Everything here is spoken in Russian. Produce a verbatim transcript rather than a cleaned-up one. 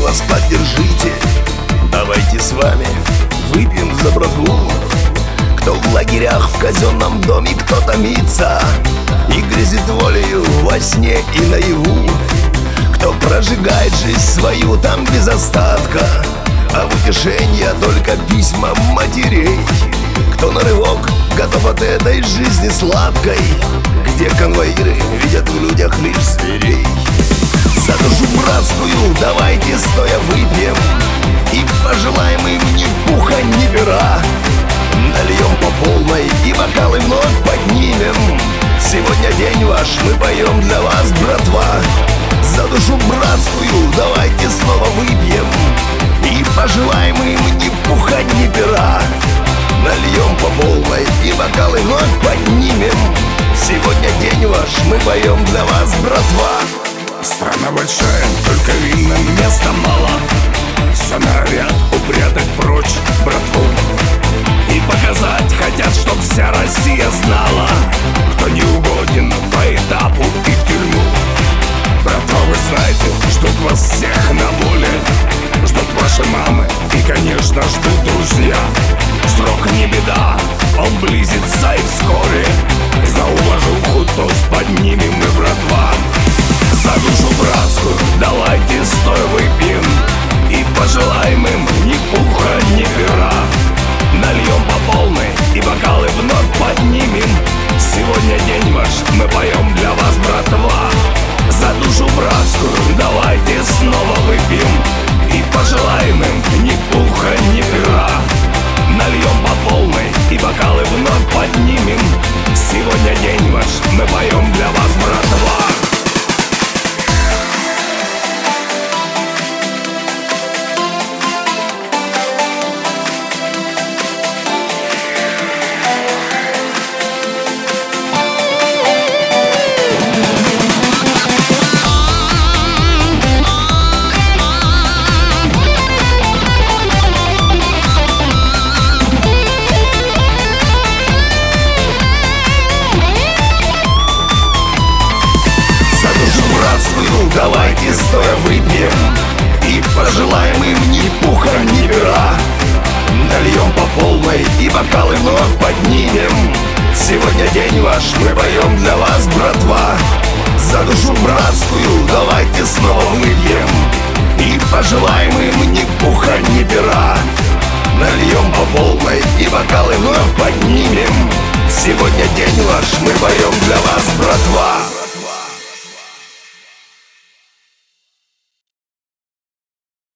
вас поддержите. Давайте с вами выпьем за братву, кто в лагерях, в казенном доме, кто томится и грезит волею во сне и наяву, кто прожигает жизнь свою там без остатка, а в утешение только письма матерей, кто на рывок готов от этой жизни сладкой, где конвоиры видят в людях лишь зверей. За душу братскую давайте стоя выпьем и пожелаем им ни пуха, ни пера. Нальем по полной и бокалы вновь поднимем. Сегодня день ваш, мы поем для вас, братва. За душу братскую давайте снова выпьем и пожелаем им ни пуха, ни пера. Нальем по полной и бокалы вновь поднимем. Сегодня день ваш, мы поем для вас, братва. Страна большая, только винным места мало. Все норовят упрятать прочь братву и показать хотят, чтоб вся Россия знала, кто не угоден по этапу и в тюрьму. Братва, вы знаете, ждут вас всех на воле, ждут ваши мамы и, конечно, ждут друзья. Срок не беда, он близится и вскоре. За уважуху тост поднимем мы, братва. За душу братскую давайте стоя выпьем и пожелаем им ни пуха, ни пера. Нальем по полной и бокалы вновь поднимем. Сегодня день ваш, мы поем для вас, братва. За душу братскую давайте снова выпьем и пожелаем им ни пуха, ни пера. Нальем по полной и бокалы вновь поднимем. Сегодня день ваш, мы поем для вас, братва. Давайте стоя выпьем и пожелаем им ни пуха, ни пера. Нальем по полной и бокалы вновь поднимем. Сегодня день ваш, мы поем для вас, братва. За душу братскую давайте снова выпьем и пожелаем им ни пуха, ни пера. Нальем по полной и бокалы вновь поднимем. Сегодня день ваш, мы поем для вас, братва.